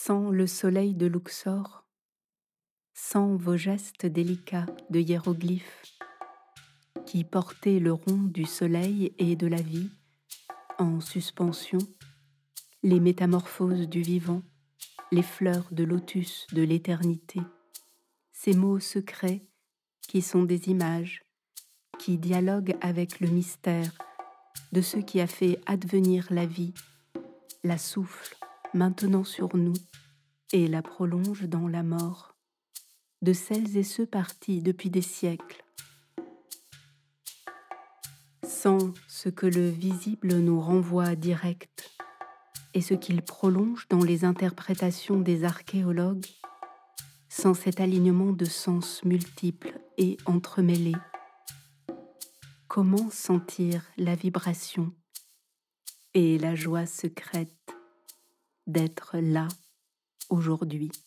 Sans le soleil de Luxor, sans vos gestes délicats de hiéroglyphes qui portaient le rond du soleil et de la vie en suspension, les métamorphoses du vivant, les fleurs de lotus de l'éternité, ces mots secrets qui sont des images, qui dialoguent avec le mystère de ce qui a fait advenir la vie, la souffle maintenant sur nous et la prolonge dans la mort, de celles et ceux partis depuis des siècles. Sans ce que le visible nous renvoie direct et ce qu'il prolonge dans les interprétations des archéologues, sans cet alignement de sens multiples et entremêlés, comment sentir la vibration et la joie secrète d'être là aujourd'hui?